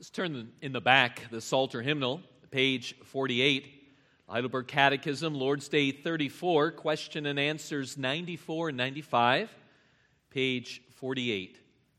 Let's turn in the back, the Psalter hymnal, page 48, Heidelberg Catechism, Lord's Day 34, question and answers 94 and 95, page 48.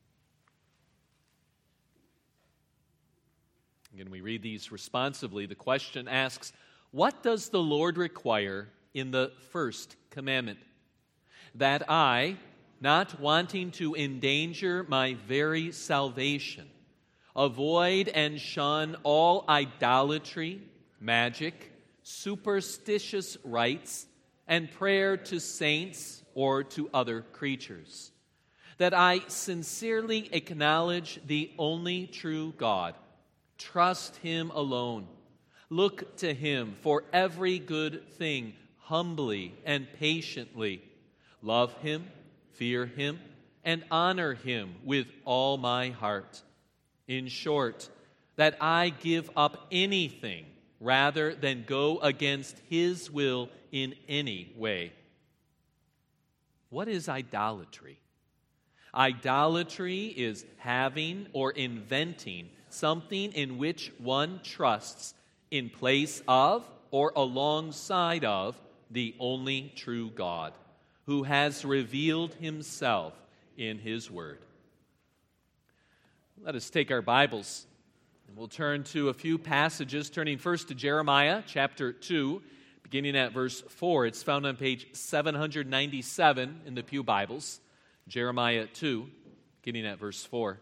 Again, we read these responsively. The question asks, what does the Lord require in the first commandment? That I, not wanting to endanger my very salvation, avoid and shun all idolatry, magic, superstitious rites, and prayer to saints or to other creatures. That I sincerely acknowledge the only true God, trust Him alone, look to Him for every good thing humbly and patiently, love Him, fear Him, and honor Him with all my heart. In short, that I give up anything rather than go against His will in any way. What is idolatry? Idolatry is having or inventing something in which one trusts in place of or alongside of the only true God, who has revealed Himself in His Word. Let us take our Bibles, and we'll turn to a few passages, turning first to Jeremiah chapter 2, beginning at verse 4. It's found on page 797 in the Pew Bibles. Jeremiah 2, beginning at verse 4.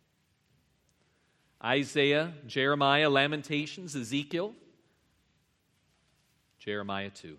Isaiah, Jeremiah, Lamentations, Ezekiel, Jeremiah 2.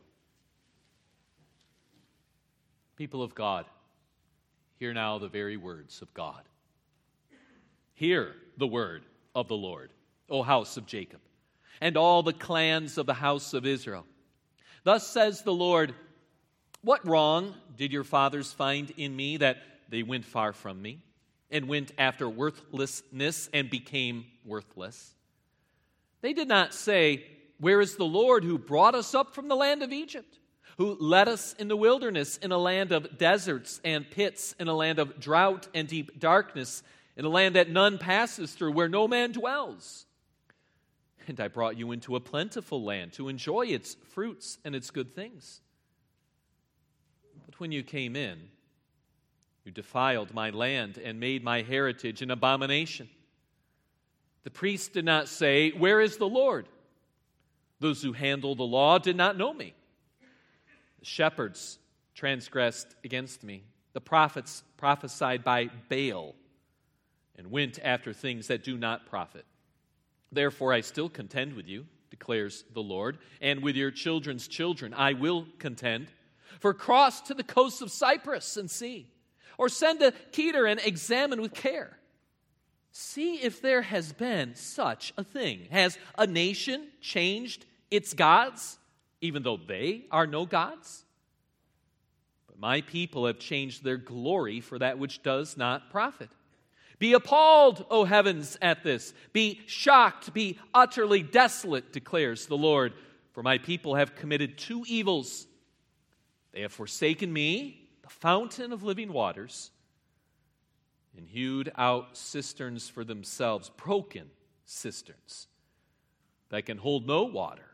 People of God, hear now the very words of God. Hear the word of the Lord, O house of Jacob, and all the clans of the house of Israel. Thus says the Lord, what wrong did your fathers find in me that they went far from me and went after worthlessness and became worthless? They did not say, where is the Lord who brought us up from the land of Egypt, who led us in the wilderness in a land of deserts and pits, in a land of drought and deep darkness, in a land that none passes through, where no man dwells. And I brought you into a plentiful land to enjoy its fruits and its good things. But when you came in, you defiled my land and made my heritage an abomination. The priests did not say, where is the Lord? Those who handle the law did not know me. The shepherds transgressed against me. The prophets prophesied by Baal and went after things that do not profit. Therefore I still contend with you, declares the Lord, and with your children's children I will contend. For cross to the coasts of Cyprus and see, or send to Kedar and examine with care. See if there has been such a thing. Has a nation changed its gods, even though they are no gods? But my people have changed their glory for that which does not profit. Be appalled, O heavens, at this. Be shocked, be utterly desolate, declares the Lord. For my people have committed two evils. They have forsaken me, the fountain of living waters, and hewed out cisterns for themselves, broken cisterns that can hold no water.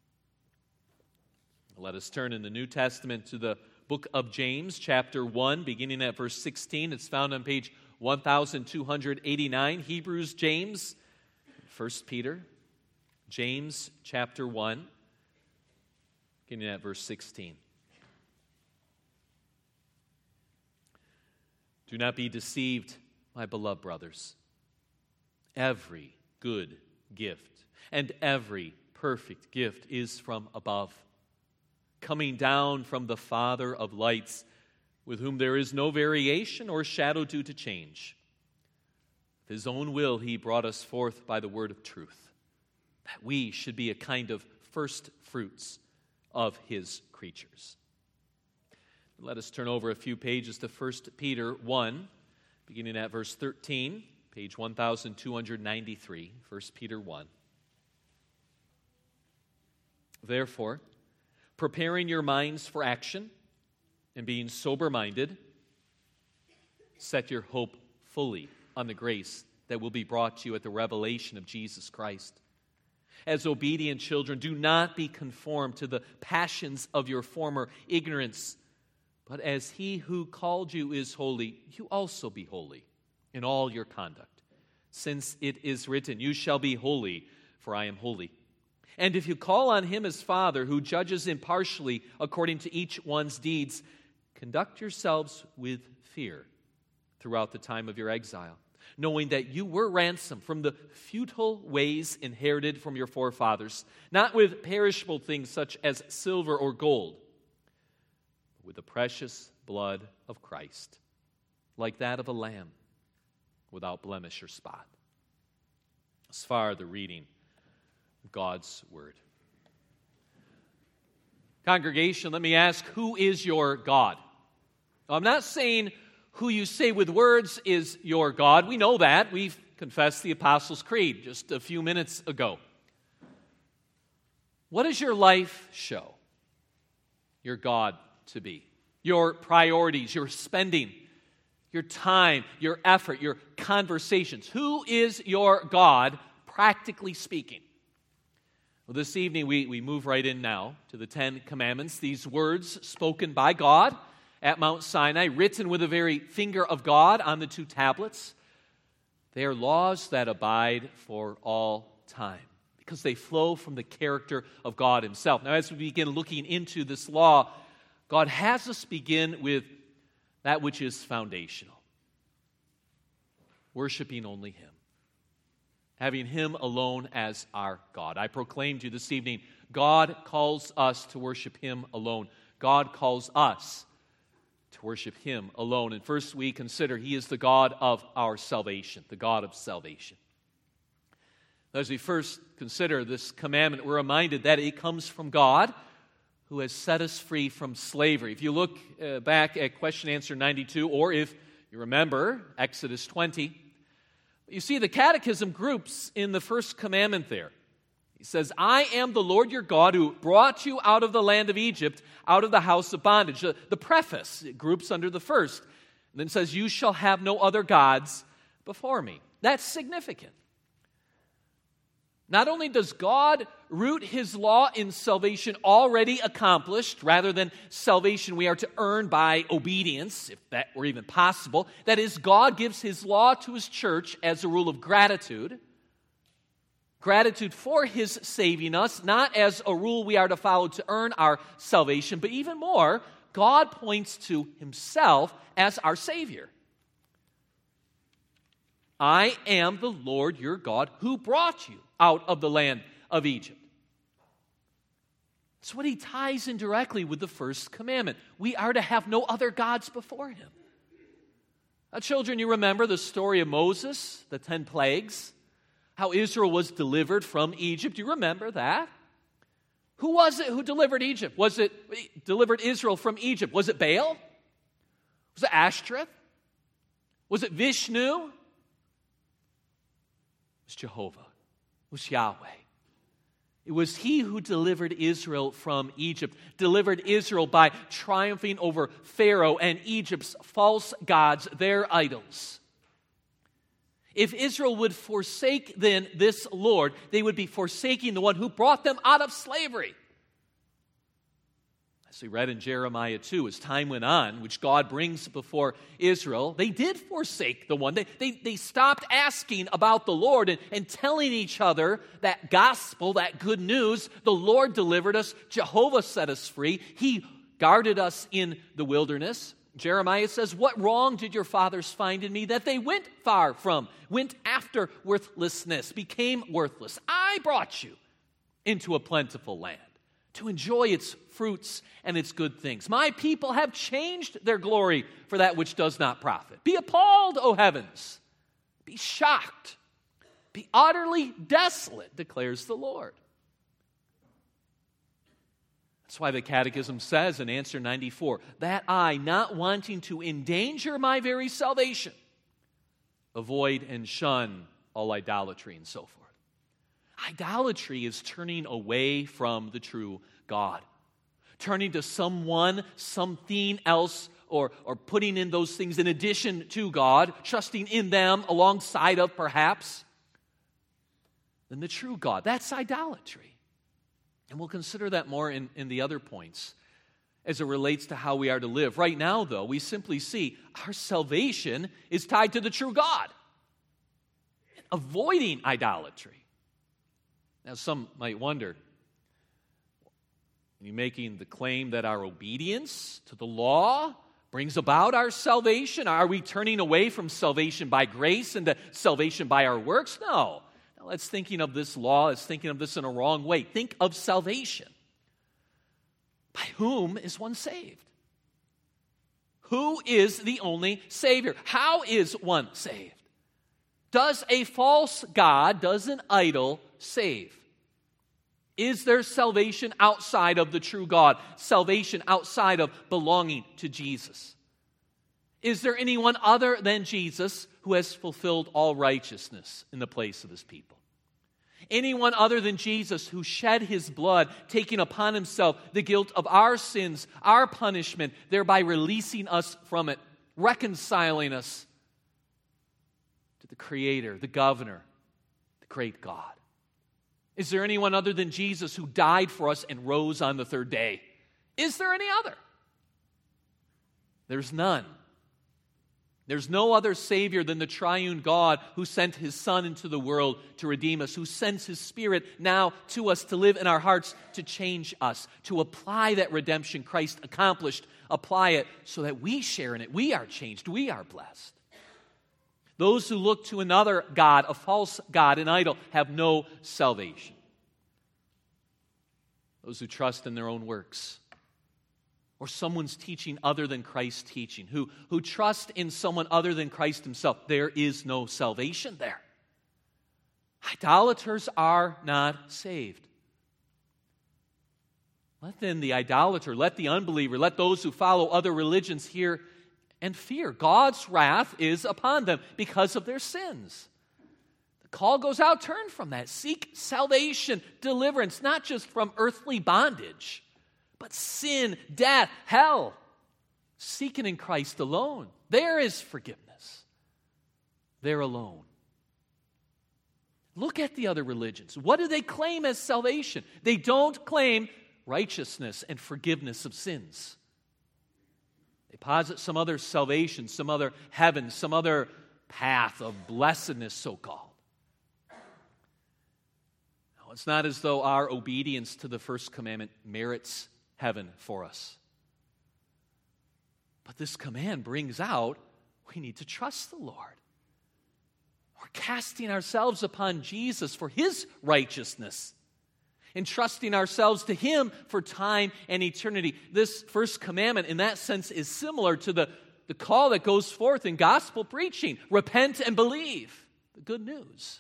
Let us turn in the New Testament to the book of James, chapter 1, beginning at verse 16. It's found on page 1289. Hebrews, James, 1 Peter, James, chapter 1, beginning at verse 16. Do not be deceived, my beloved brothers. Every good gift and every perfect gift is from above, coming down from the Father of lights, with whom there is no variation or shadow due to change. Of His own will He brought us forth by the word of truth, that we should be a kind of first fruits of His creatures. Let us turn over a few pages to 1 Peter 1, beginning at verse 13, page 1293, 1 Peter 1. Therefore, preparing your minds for action and being sober-minded, set your hope fully on the grace that will be brought to you at the revelation of Jesus Christ. As obedient children, do not be conformed to the passions of your former ignorance, but as He who called you is holy, you also be holy in all your conduct, since it is written, "You shall be holy, for I am holy." And if you call on Him as Father, who judges impartially according to each one's deeds, conduct yourselves with fear throughout the time of your exile, knowing that you were ransomed from the futile ways inherited from your forefathers, not with perishable things such as silver or gold, but with the precious blood of Christ, like that of a lamb, without blemish or spot. As far the reading of God's Word. Congregation, let me ask, who is your God? I'm not saying who you say with words is your God. We know that. We've confessed the Apostles' Creed just a few minutes ago. What does your life show your God to be? Your priorities, your spending, your time, your effort, your conversations. Who is your God, practically speaking? Well, this evening we move right in now to the Ten Commandments, these words spoken by God at Mount Sinai, written with the very finger of God on the two tablets. They are laws that abide for all time because they flow from the character of God Himself. Now, as we begin looking into this law, God has us begin with that which is foundational, worshiping only Him, having Him alone as our God. I proclaim to you this evening, God calls us to worship Him alone. God calls us to worship Him alone. And first we consider He is the God of our salvation, the God of salvation. As we first consider this commandment, we're reminded that it comes from God who has set us free from slavery. If you look back at question answer 92, or if you remember Exodus 20, you see the Catechism groups in the first commandment there. He says, "I am the Lord your God who brought you out of the land of Egypt, out of the house of bondage." The preface, it groups under the first. And then says, "You shall have no other gods before me." That's significant. Not only does God root His law in salvation already accomplished, rather than salvation we are to earn by obedience, if that were even possible. That is, God gives His law to His church as a rule of gratitude. Gratitude for His saving us, not as a rule we are to follow to earn our salvation, but even more, God points to Himself as our Savior. "I am the Lord your God who brought you out of the land of Egypt." That's what He ties in directly with the first commandment. We are to have no other gods before Him. Now, children, you remember the story of Moses, the 10 plagues, how Israel was delivered from Egypt. You remember that? Who was it who delivered Egypt? Delivered Israel from Egypt? Was it Baal? Was it Ashtoreth? Was it Vishnu? It was Jehovah. It was Yahweh. It was He who delivered Israel from Egypt, delivered Israel by triumphing over Pharaoh and Egypt's false gods, their idols. If Israel would forsake then this Lord, they would be forsaking the one who brought them out of slavery. As we read in Jeremiah 2, as time went on, which God brings before Israel, they did forsake the one. They stopped asking about the Lord and telling each other that gospel, that good news. The Lord delivered us. Jehovah set us free. He guarded us in the wilderness. Jeremiah says, "What wrong did your fathers find in me that they went far from, went after worthlessness, became worthless? I brought you into a plentiful land to enjoy its fruits and its good things. My people have changed their glory for that which does not profit. Be appalled, O heavens. Be shocked. Be utterly desolate, declares the Lord." That's why the Catechism says in answer 94, "That I, not wanting to endanger my very salvation, avoid and shun all idolatry," and so forth. Idolatry is turning away from the true God, turning to someone, something else or putting in those things in addition to God, trusting in them alongside of perhaps, than the true God. That's idolatry. And we'll consider that more in the other points as it relates to how we are to live. Right now, though, we simply see our salvation is tied to the true God. Avoiding idolatry. Now, some might wonder, are you making the claim that our obedience to the law brings about our salvation? Are we turning away from salvation by grace into salvation by our works? No. Now, let's thinking of this law, let's thinking of this in a wrong way. Think of salvation. By whom is one saved? Who is the only Savior? How is one saved? Does a false god, does an idol save? Is there salvation outside of the true God? Salvation outside of belonging to Jesus? Is there anyone other than Jesus who has fulfilled all righteousness in the place of his people? Anyone other than Jesus who shed his blood, taking upon himself the guilt of our sins, our punishment, thereby releasing us from it, reconciling us to the Creator, the Governor, the great God? Is there anyone other than Jesus who died for us and rose on the third day? Is there any other? There's none. There's no other Savior than the triune God who sent his Son into the world to redeem us, who sends his Spirit now to us to live in our hearts, to change us, to apply that redemption Christ accomplished, apply it so that we share in it. We are changed. We are blessed. Those who look to another God, a false God, an idol, have no salvation. Those who trust in their own works or someone's teaching other than Christ's teaching, who trust in someone other than Christ himself, there is no salvation there. Idolaters are not saved. Let then the idolater, let the unbeliever, let those who follow other religions hear and fear. God's wrath is upon them because of their sins. The call goes out, turn from that. Seek salvation, deliverance, not just from earthly bondage, but sin, death, hell. Seek it in Christ alone. There is forgiveness. There alone. Look at the other religions. What do they claim as salvation? They don't claim righteousness and forgiveness of sins. They posit some other salvation, some other heaven, some other path of blessedness, so-called. Now, it's not as though our obedience to the first commandment merits heaven for us. But this command brings out we need to trust the Lord. We're casting ourselves upon Jesus for his righteousness, entrusting ourselves to him for time and eternity. This first commandment, in that sense, is similar to the call that goes forth in gospel preaching. Repent and believe the good news.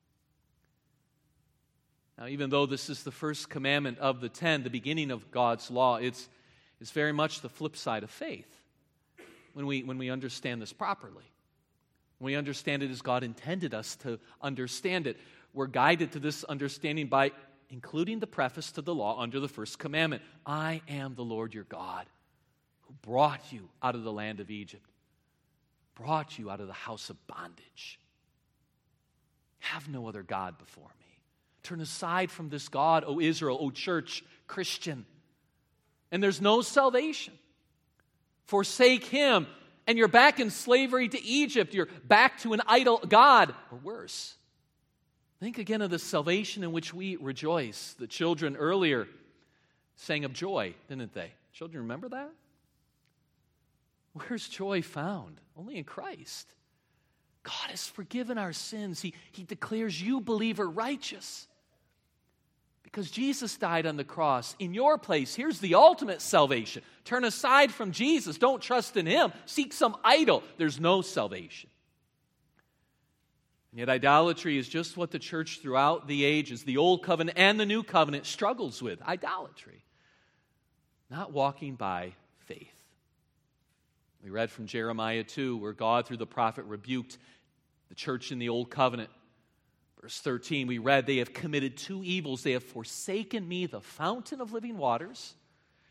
Now, even though this is the first commandment of the 10, the beginning of God's law, it's very much the flip side of faith when we understand this properly. When we understand it as God intended us to understand it, we're guided to this understanding by including the preface to the law under the first commandment. I am the Lord your God who brought you out of the land of Egypt, brought you out of the house of bondage. Have no other God before me. Turn aside from this God, O Israel, O church, Christian. And there's no salvation. Forsake him, and you're back in slavery to Egypt. You're back to an idol God, or worse. Think again of the salvation in which we rejoice. The children earlier sang of joy, didn't they? Children, remember that? Where's joy found? Only in Christ. God has forgiven our sins. He declares you, believer, righteous. Because Jesus died on the cross in your place. Here's the ultimate salvation. Turn aside from Jesus. Don't trust in him. Seek some idol. There's no salvation. And yet idolatry is just what the church throughout the ages, the Old Covenant and the New Covenant, struggles with. Idolatry. Not walking by faith. We read from Jeremiah 2, where God, through the prophet, rebuked the church in the Old Covenant. Verse 13, we read, they have committed two evils. They have forsaken me, the fountain of living waters,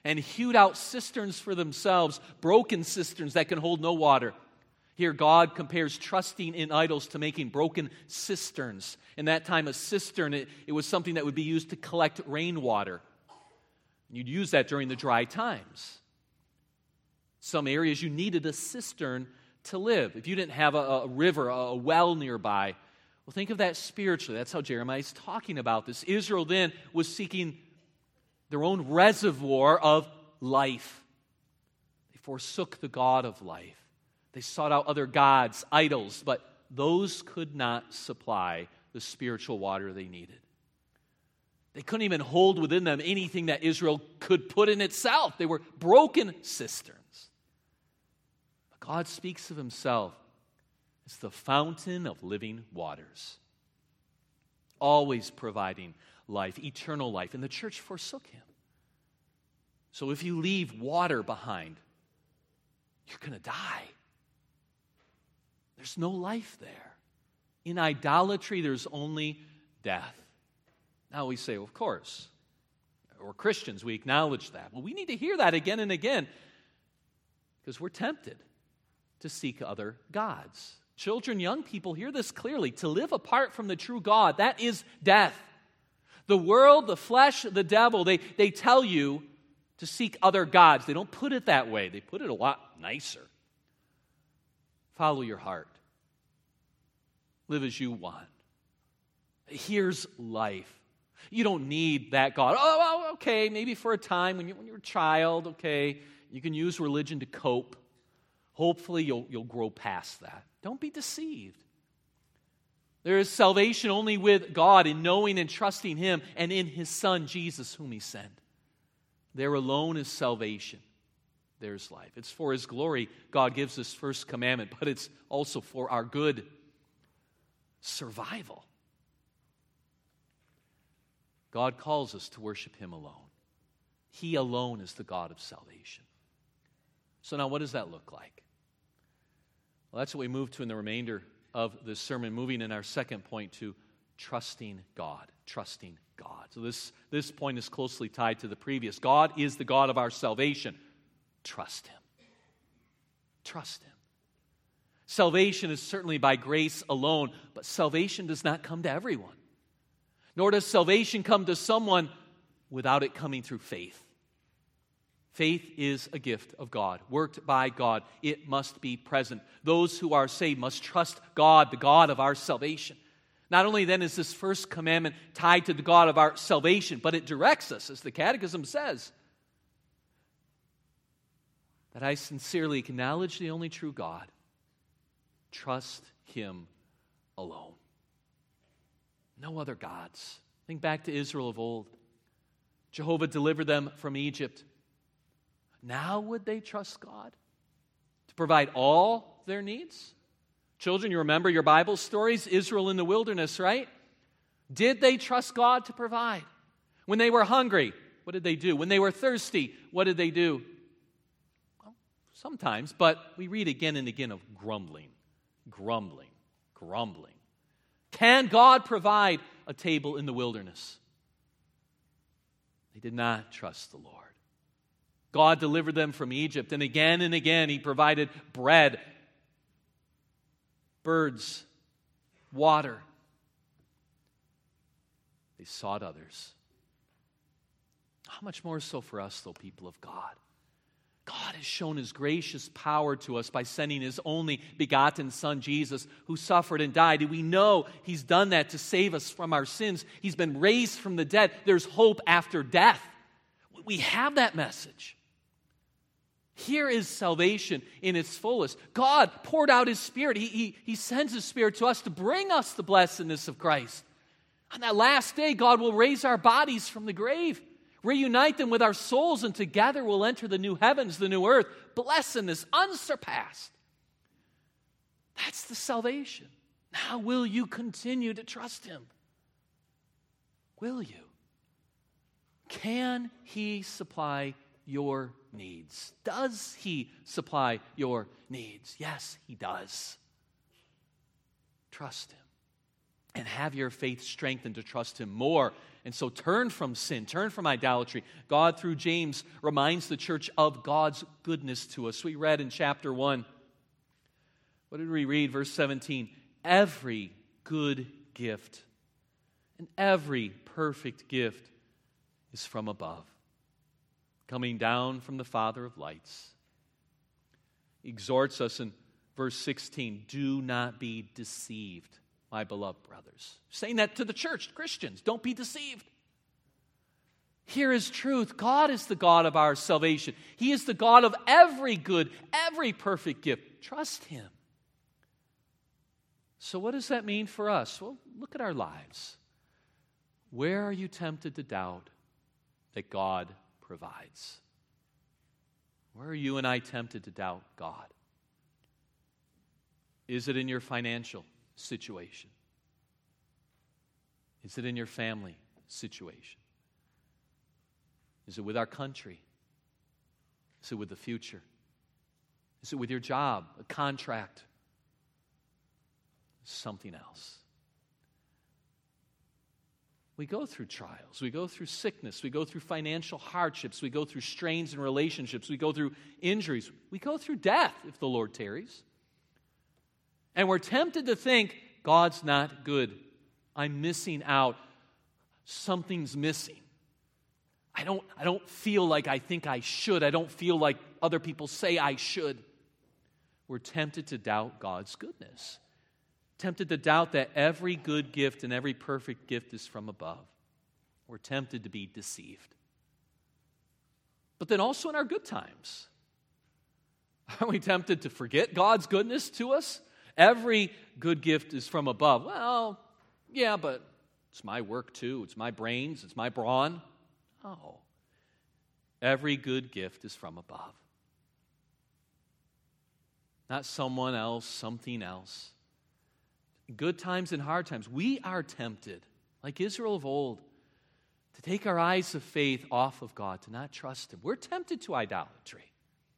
and hewed out cisterns for themselves, broken cisterns that can hold no water. Here, God compares trusting in idols to making broken cisterns. In that time, a cistern, it was something that would be used to collect rainwater. You'd use that during the dry times. Some areas you needed a cistern to live. If you didn't have a river, a well nearby, well, think of that spiritually. That's how Jeremiah is talking about this. Israel then was seeking their own reservoir of life. They forsook the God of life. They sought out other gods, idols, but those could not supply the spiritual water they needed. They couldn't even hold within them anything that Israel could put in itself. They were broken cisterns. But God speaks of himself as the fountain of living waters, always providing life, eternal life. And the church forsook him. So if you leave water behind, you're going to die. There's no life there. In idolatry, there's only death. Now we say, well, of course, we're Christians, we acknowledge that. Well, we need to hear that again and again because we're tempted to seek other gods. Children, young people, hear this clearly. To live apart from the true God, that is death. The world, the flesh, the devil, they tell you to seek other gods. They don't put it that way. They put it a lot nicer. Follow your heart. Live as you want. Here's life. You don't need that God. Oh, well, okay, maybe for a time when you're a child, okay, you can use religion to cope. Hopefully you'll grow past that. Don't be deceived. There is salvation only with God in knowing and trusting him and in his Son, Jesus, whom he sent. There alone is salvation. There's life. It's for his glory God gives this first commandment, but it's also for our good survival. God calls us to worship him alone. He alone is the God of salvation. So now what does that look like? Well, that's what we move to in the remainder of this sermon, moving in our second point to trusting God. Trusting God. So this point is closely tied to the previous. God is the God of our salvation. Trust him. Trust him. Salvation is certainly by grace alone, but salvation does not come to everyone. Nor does salvation come to someone without it coming through faith. Faith is a gift of God, worked by God. It must be present. Those who are saved must trust God, the God of our salvation. Not only then is this first commandment tied to the God of our salvation, but it directs us, as the Catechism says, that I sincerely acknowledge the only true God. Trust him alone. No other gods. Think back to Israel of old. Jehovah delivered them from Egypt. Now would they trust God to provide all their needs? Children, you remember your Bible stories? Israel in the wilderness, right? Did they trust God to provide? When they were hungry, what did they do? When they were thirsty, what did they do? Well, sometimes, but we read again and again of grumbling. Can God provide a table in the wilderness? They did not trust the Lord. God delivered them from Egypt, and again he provided bread, birds, water. They sought others. How much more so for us, though, people of God? God has shown his gracious power to us by sending his only begotten Son, Jesus, who suffered and died. And we know he's done that to save us from our sins. He's been raised from the dead. There's hope after death. We have that message. Here is salvation in its fullest. God poured out his Spirit. He sends his Spirit to us to bring us the blessedness of Christ. On that last day, God will raise our bodies from the grave, reunite them with our souls, and together we'll enter the new heavens, the new earth. Blessedness unsurpassed. That's the salvation. Now, will you continue to trust him? Will you? Can he supply your needs? Does he supply your needs? Yes, he does. Trust him. and have your faith strengthened to trust Him more. And so turn from sin, turn from idolatry. God, through James, reminds the church of God's goodness to us. We read in chapter 1, what did we read? Verse 17, every good gift and every perfect gift is from above, coming down from the Father of lights. He exhorts us in verse 16, do not be deceived, my beloved brothers. Saying that to the church, Christians, don't be deceived. Here is truth. God is the God of our salvation. He is the God of every good, every perfect gift. Trust Him. So what does that mean for us? Well, look at our lives. Where are you tempted to doubt that God provides? Where are you and I tempted to doubt God? Is it in your financial situation? Is it in your family situation? Is it with our country? Is it with the future? Is it with your job, a contract? Something else. We go through trials. We go through sickness. We go through financial hardships. We go through strains in relationships. We go through injuries. We go through death if the Lord tarries. And we're tempted to think, God's not good. I'm missing out. Something's missing. I don't feel like I think I should. I don't feel like other people say I should. We're tempted to doubt God's goodness. Tempted to doubt that every good gift and every perfect gift is from above. We're tempted to be deceived. But then also in our good times, are we tempted to forget God's goodness to us? Every good gift is from above. Well, yeah, but it's my work too. It's my brains. It's my brawn. Oh. Every good gift is from above. Not someone else, something else. Good times and hard times, we are tempted, like Israel of old, to take our eyes of faith off of God, to not trust Him. We're tempted to idolatry.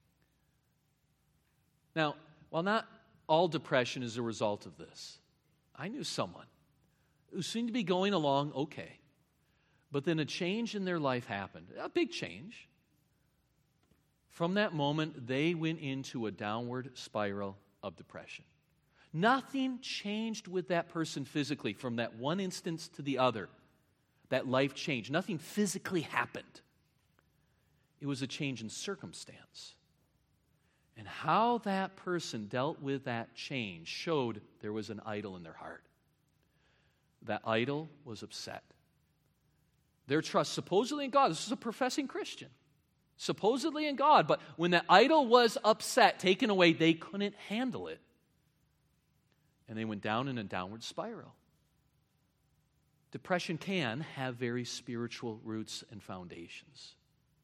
Now, while not all depression is a result of this, I knew someone who seemed to be going along okay, but then a change in their life happened, a big change. From that moment, they went into a downward spiral of depression. Nothing changed with that person physically from that one instance to the other. That life changed. Nothing physically happened. It was a change in circumstance. And how that person dealt with that change showed there was an idol in their heart. That idol was upset. Their trust supposedly in God, this is a professing Christian, supposedly in God, but when that idol was upset, taken away, they couldn't handle it. And they went down in a downward spiral. Depression can have very spiritual roots and foundations.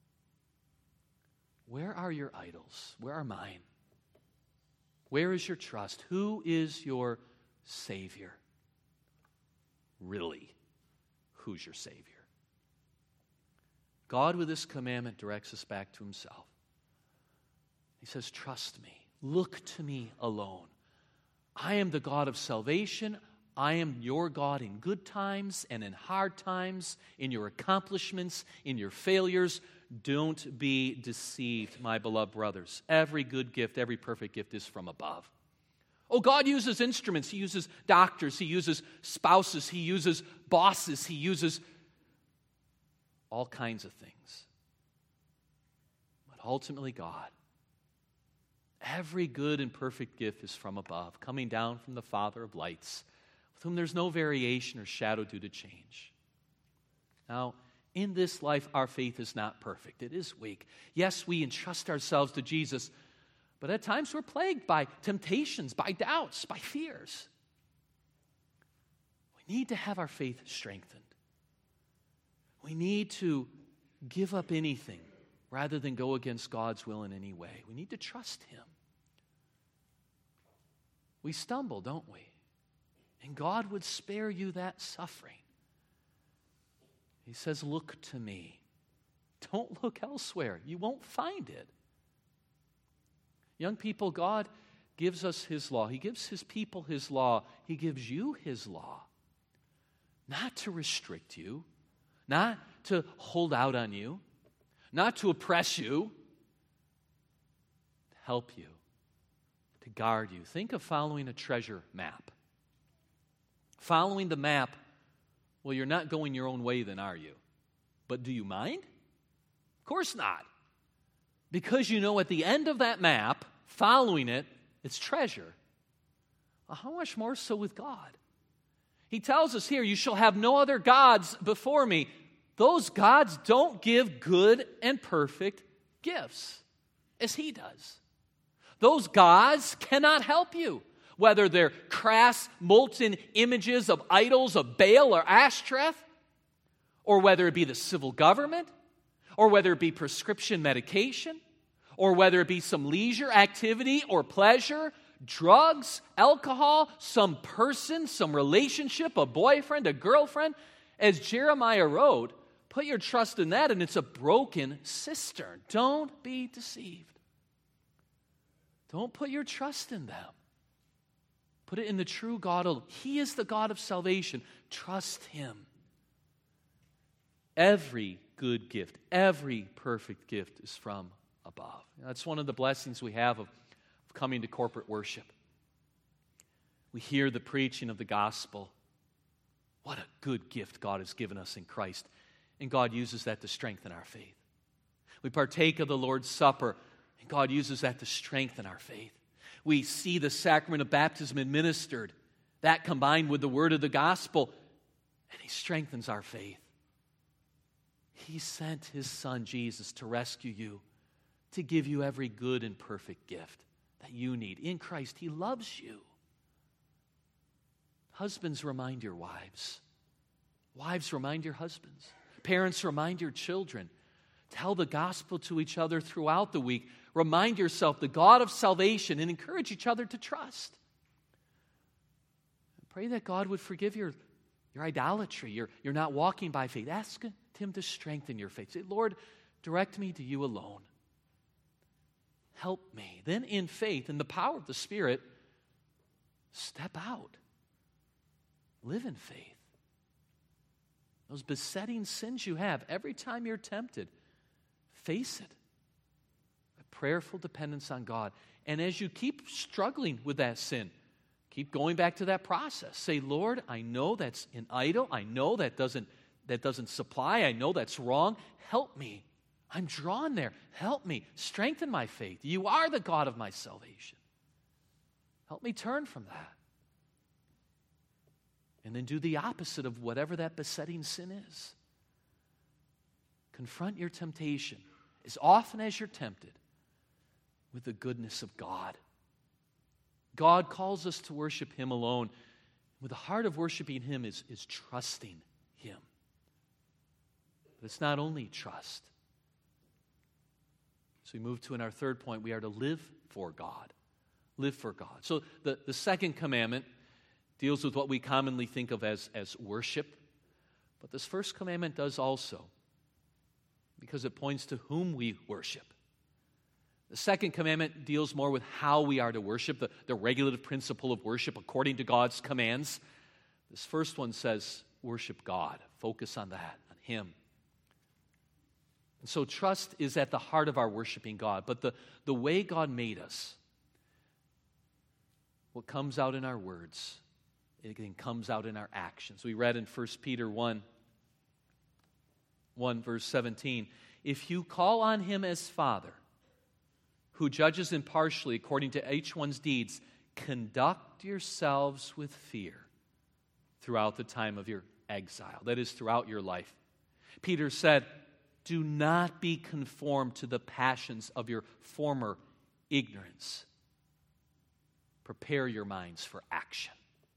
Where are your idols? Where are mine? Where is your trust? Who is your Savior? Really, who's your Savior? God, with this commandment, directs us back to Himself. He says, trust me. Look to me alone. I am the God of salvation. I am your God in good times and in hard times, in your accomplishments, in your failures. Don't be deceived, my beloved brothers. Every good gift, every perfect gift is from above. Oh, God uses instruments. He uses doctors. He uses spouses. He uses bosses. He uses all kinds of things. But ultimately, God. Every good and perfect gift is from above, coming down from the Father of lights, with whom there's no variation or shadow due to change. Now, in this life, our faith is not perfect. It is weak. Yes, we entrust ourselves to Jesus, but at times we're plagued by temptations, by doubts, by fears. We need to have our faith strengthened. We need to give up anything rather than go against God's will in any way. We need to trust Him. We stumble, don't we? And God would spare you that suffering. He says, look to me. Don't look elsewhere. You won't find it. Young people, God gives us His law. He gives His people His law. He gives you His law. not to restrict you, not to hold out on you, not to oppress you, to help you, to guard you. Think of following a treasure map. Following the map, well, you're not going your own way then, are you? But do you mind? Of course not. Because you know at the end of that map, following it, it's treasure. Well, how much more so with God? He tells us here, you shall have no other gods before me. Those gods don't give good and perfect gifts, as he does. Those gods cannot help you, whether they're crass, molten images of idols of Baal or Ashtoreth, or whether it be the civil government, or whether it be prescription medication, or whether it be some leisure activity or pleasure, drugs, alcohol, some person, some relationship, a boyfriend, a girlfriend. As Jeremiah wrote, put your trust in that and it's a broken cistern. Don't be deceived. Don't put your trust in them. Put it in the true God alone. He is the God of salvation. Trust Him. Every good gift, every perfect gift is from above. That's one of the blessings we have of coming to corporate worship. We hear the preaching of the gospel. What a good gift God has given us in Christ. And God uses that to strengthen our faith. We partake of the Lord's Supper, and God uses that to strengthen our faith. We see the sacrament of baptism administered, that combined with the word of the gospel, and He strengthens our faith. He sent His Son, Jesus, to rescue you, to give you every good and perfect gift that you need. In Christ, He loves you. Husbands, remind your wives. Wives, remind your husbands. Parents, remind your children. Tell the gospel to each other throughout the week. Remind yourself the God of salvation and encourage each other to trust. Pray that God would forgive your idolatry. You're not walking by faith. Ask Him to strengthen your faith. Say, Lord, direct me to you alone. Help me. Then in faith, in the power of the Spirit, step out. Live in faith. Those besetting sins you have, every time you're tempted, face it. A prayerful dependence on God. And as you keep struggling with that sin, keep going back to that process. Say, Lord, I know that's an idol. I know that doesn't supply. I know that's wrong. Help me. I'm drawn there. Help me. Strengthen my faith. You are the God of my salvation. Help me turn from that. And then do the opposite of whatever that besetting sin is. Confront your temptation as often as you're tempted with the goodness of God. God calls us to worship Him alone. With the heart of worshiping Him is trusting Him. But it's not only trust. So we move to, in our third point, we are to live for God. Live for God. So the second commandment deals with what we commonly think of as worship. But this first commandment does also, because it points to whom we worship. The second commandment deals more with how we are to worship, the regulative principle of worship according to God's commands. This first one says, worship God. Focus on that, on Him. And so trust is at the heart of our worshiping God. But the way God made us, what comes out in our words, it comes out in our actions. We read in 1 Peter 1 verse 17, if you call on Him as Father, who judges impartially according to each one's deeds, conduct yourselves with fear throughout the time of your exile. That is, throughout your life. Peter said, do not be conformed to the passions of your former ignorance. Prepare your minds for action.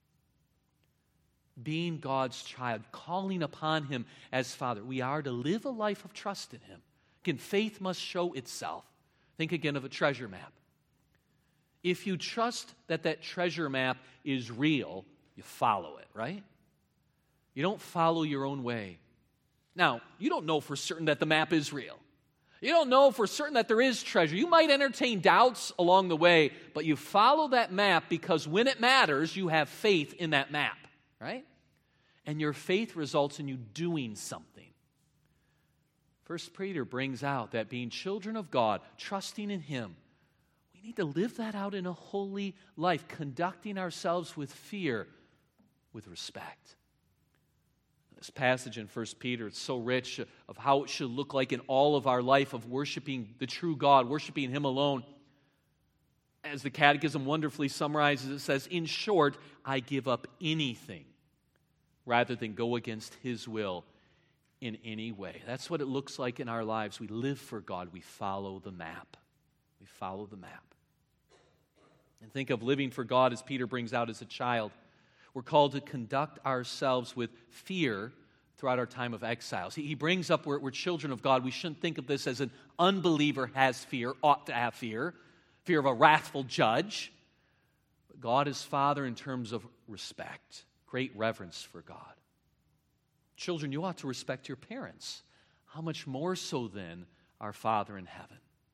Being God's child, calling upon Him as Father, we are to live a life of trust in Him. Again, faith must show itself. Think again of a treasure map. If you trust that that treasure map is real, you follow it, right? You don't follow your own way. Now, you don't know for certain that the map is real. You don't know for certain that there is treasure. You might entertain doubts along the way, but you follow that map because when it matters, you have faith in that map, right? and your faith results in you doing something. First Peter brings out that being children of God, trusting in Him, we need to live that out in a holy life, conducting ourselves with fear, with respect. This passage in 1 Peter, it's so rich of how it should look like in all of our life of worshiping the true God, worshiping Him alone. As the Catechism wonderfully summarizes, it says, in short, I give up anything rather than go against His will in any way. That's what it looks like in our lives. We live for God. We follow the map. We follow the map. And think of living for God as Peter brings out as a child. We're called to conduct ourselves with fear throughout our time of exiles. He brings up we're children of God. We shouldn't think of this as an unbeliever has fear, ought to have fear of a wrathful judge. But God is Father in terms of respect, great reverence for God. Children, you ought to respect your parents. How much more so then our Father in heaven?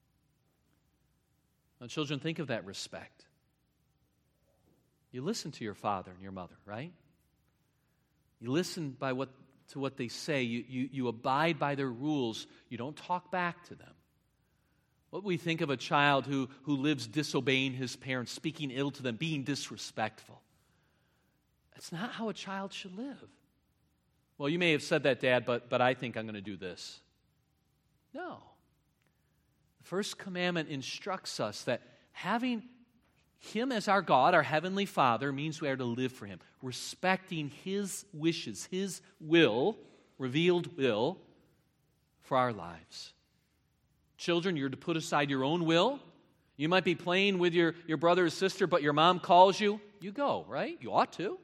Now, children, think of that respect. You listen to your father and your mother, right? You listen to what they say. You abide by their rules. You don't talk back to them. What we think of a child who lives disobeying his parents, speaking ill to them, being disrespectful. That's not how a child should live. Well, you may have said that, Dad, but I think I'm going to do this. No. The first commandment instructs us that having Him as our God, our Heavenly Father, means we are to live for Him, respecting His wishes, His will, revealed will, for our lives. Children, you're to put aside your own will. You might be playing with your brother or sister, but your mom calls you. You go, right? You ought to.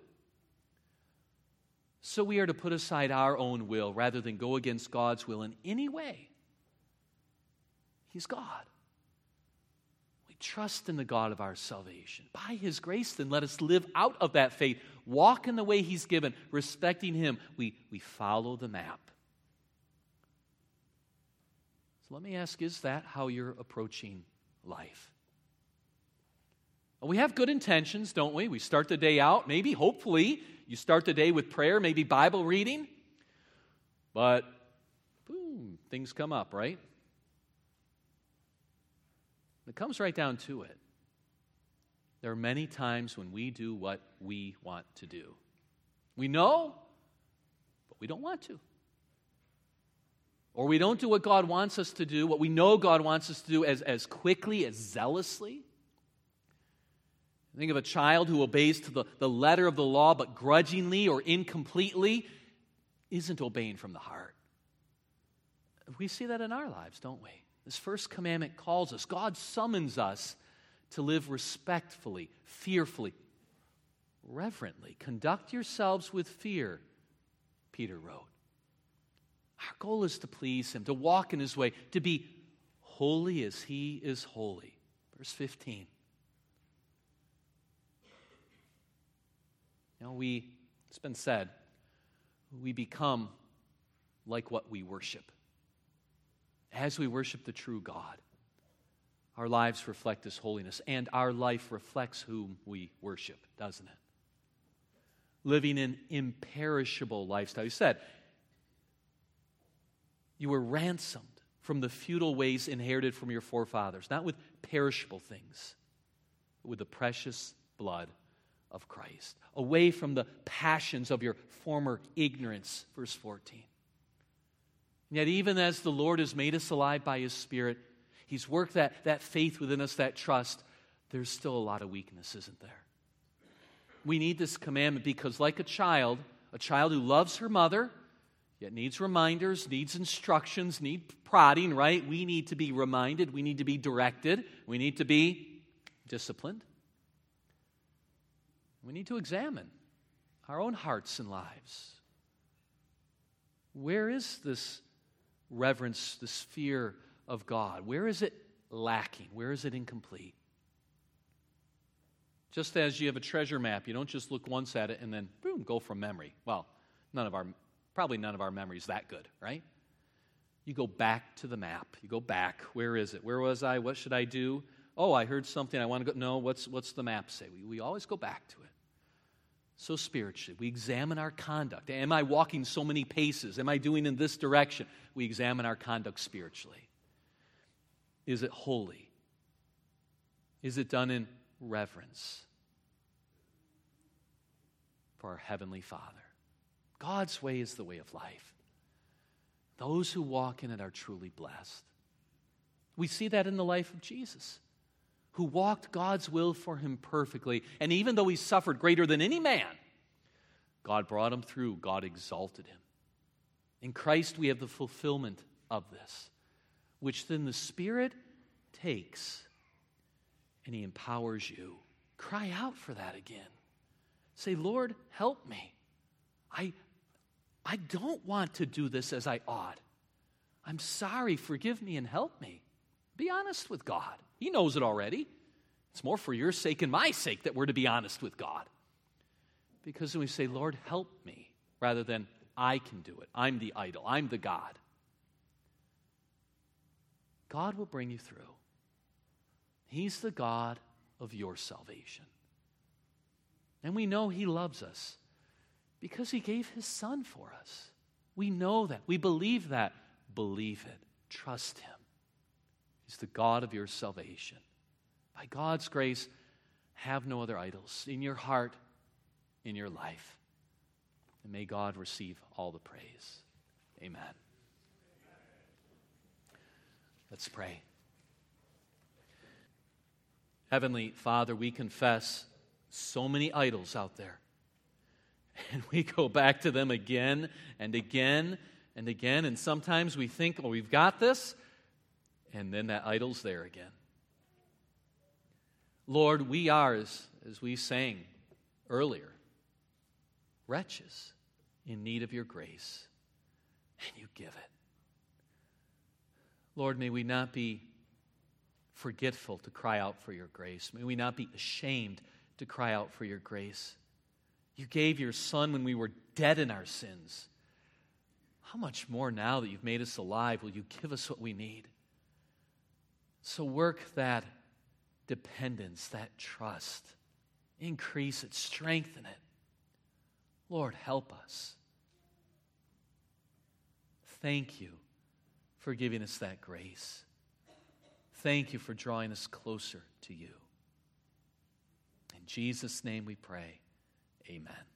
So we are to put aside our own will rather than go against God's will in any way. He's God. We trust in the God of our salvation. By His grace, then, let us live out of that faith. Walk in the way He's given, respecting Him. We follow the map. So let me ask, is that how you're approaching life? Well, we have good intentions, don't we? We start the day out, maybe, hopefully, you start the day with prayer, maybe Bible reading. But, boom, things come up, right? It comes right down to it. There are many times when we do what we want to do. We know, but we don't want to. Or we don't do what God wants us to do, what we know God wants us to do as quickly, as zealously. Think of a child who obeys to the letter of the law, but grudgingly or incompletely isn't obeying from the heart. We see that in our lives, don't we? This first commandment calls us. God summons us to live respectfully, fearfully, reverently. Conduct yourselves with fear, Peter wrote. Our goal is to please Him, to walk in His way, to be holy as He is holy. Verse 15. It's been said, we become like what we worship. As we worship the true God, our lives reflect His holiness, and our life reflects whom we worship, doesn't it? Living an imperishable lifestyle. He said, you were ransomed from the futile ways inherited from your forefathers, not with perishable things, but with the precious blood of Christ, away from the passions of your former ignorance. Verse 14. And yet even as the Lord has made us alive by His Spirit, He's worked that faith within us, that trust, there's still a lot of weakness, isn't there? We need this commandment because like a child who loves her mother, yet needs reminders, needs instructions, needs prodding, right? We need to be reminded, we need to be directed, we need to be disciplined. We need to examine our own hearts and lives. Where is this reverence, this fear of God? Where is it lacking? Where is it incomplete? Just as you have a treasure map, you don't just look once at it and then, boom, go from memory. Well, probably none of our memory is that good, right? You go back to the map. You go back. Where is it? Where was I? What should I do? Oh, I heard something. I want to go. No, what's the map say? We always go back to it. So spiritually, we examine our conduct. Am I walking so many paces? Am I doing in this direction? We examine our conduct spiritually. Is it holy? Is it done in reverence for our Heavenly Father? God's way is the way of life. Those who walk in it are truly blessed. We see that in the life of Jesus, who walked God's will for him perfectly. And even though he suffered greater than any man, God brought him through. God exalted him. In Christ, we have the fulfillment of this, which then the Spirit takes and he empowers you. Cry out for that again. Say, Lord, help me. I don't want to do this as I ought. I'm sorry. Forgive me and help me. Be honest with God. He knows it already. It's more for your sake and my sake that we're to be honest with God. Because when we say, Lord, help me, rather than I can do it. I'm the idol. I'm the God. God will bring you through. He's the God of your salvation. And we know he loves us because he gave his Son for us. We know that. We believe that. Believe it. Trust him. He's the God of your salvation. By God's grace, have no other idols in your heart, in your life. And may God receive all the praise. Amen. Let's pray. Heavenly Father, we confess so many idols out there. And we go back to them again and again and again. And sometimes we think, oh, we've got this. And then that idol's there again. Lord, we are, as we sang earlier, wretches in need of your grace. And you give it. Lord, may we not be forgetful to cry out for your grace. May we not be ashamed to cry out for your grace. You gave your Son when we were dead in our sins. How much more now that you've made us alive will you give us what we need? So work that dependence, that trust. Increase it, strengthen it. Lord, help us. Thank you for giving us that grace. Thank you for drawing us closer to you. In Jesus' name we pray. Amen.